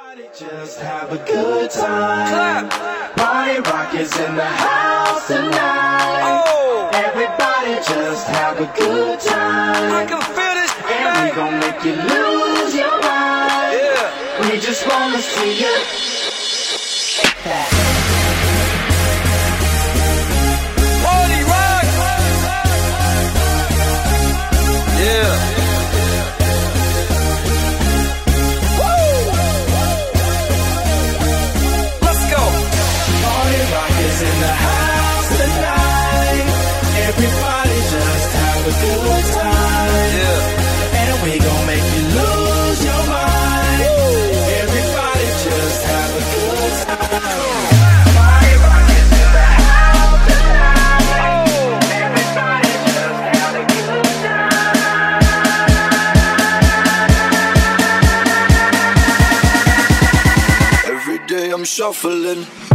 Just have a good time. Party Rock is in the house tonight. Oh, Everybody just have a good time. I can feel this And we thing. gon' make you lose your mind. Yeah. We just wanna see you shake that. Party Rock. Yeah. In the house tonight, everybody just have a good time. Yeah. And we gon' make you lose your mind. Everybody just have a good time. Party Rock is in the house tonight. Everybody just have a good time. Every day I'm shuffling.